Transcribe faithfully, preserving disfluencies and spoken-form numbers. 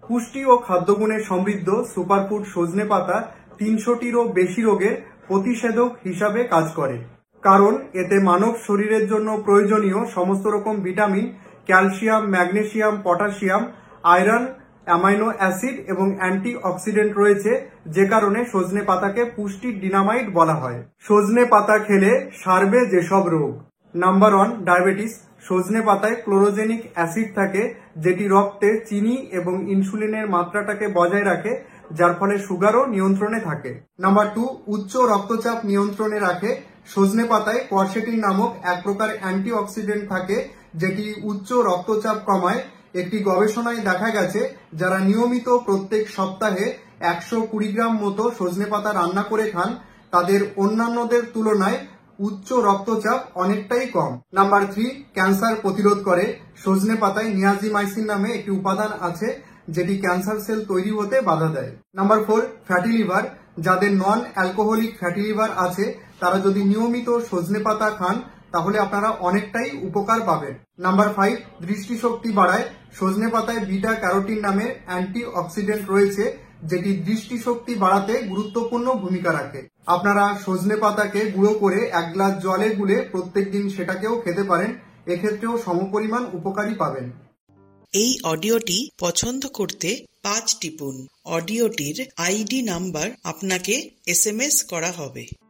পুষ্টি ও খাদ্যগুণে সমৃদ্ধ সুপারফুড সজনে পাতা তিনশোটিরও বেশি রোগের প্রতিষেধক হিসাবে কাজ করে, কারণ এতে মানব শরীরের জন্য প্রয়োজনীয় সমস্ত রকম vitamin, calcium, magnesium, potassium, iron, amino acid এবং অ্যান্টি অক্সিডেন্ট রয়েছে, যে কারণে সজনে পাতাকে পুষ্টির ডিনামাইট বলা হয়। সজনে পাতা খেলে সারবে যেসব রোগ। Number one, diabetes. সজনে পাতায় ক্লোরোজেনিক অ্যাসিড থাকে, যেটি রক্তে চিনি এবং ইনসুলিনের মাত্রাটাকে বজায় রাখে, যার ফলে সুগারও নিয়ন্ত্রণে থাকে। নাম্বার টু, উচ্চ রক্তচাপ নিয়ন্ত্রণে রাখে। সজনে পাতায় কোয়ারসেটিন নামক এক প্রকার অ্যান্টি অক্সিডেন্ট থাকে, যেটি উচ্চ রক্তচাপ কমায়। একটি গবেষণায় দেখা গেছে, যারা নিয়মিত প্রত্যেক সপ্তাহে একশো কুড়ি গ্রাম মতো সজনে পাতা রান্না করে খান, তাদের অন্যান্যদের তুলনায় উচ্চ রক্তচাপ অনেকটাই কম। নাম্বার থ্রি, ক্যান্সার প্রতিরোধ করে। সজনে পাতায় নিয়াজিমাইসিন নামে একটি উপাদান আছে, যেটি ক্যান্সার সেল তৈরি হতে বাধা দেয়। Number four, fatty liver. যাদের নন অ্যালকোহলিক ফ্যাটি লিভার আছে, তারা যদি নিয়মিত সজনে পাতা খান, তাহলে আপনারা অনেকটাই উপকার পাবেন। নাম্বার ফাইভ, দৃষ্টিশক্তি বাড়ায়। সজনে পাতায় বিটা ক্যারোটিন নামের অ্যান্টি অক্সিডেন্ট রয়েছে, যেটি দৃষ্টিশক্তি বাড়াতে গুরুত্বপূর্ণ ভূমিকা রাখে। আপনারা সজনে পাতাকে গুঁড়ো করে এক গ্লাস জলে গুলে প্রত্যেকদিন সেটাকেও খেতে পারেন, এক্ষেত্রেও সমপরিমাণ উপকারী পাবেন। এই অডিওটি পছন্দ করতে পাঁচ টিপুন। অডিওটির আইডি নাম্বার আপনাকে এস এম এস করা হবে।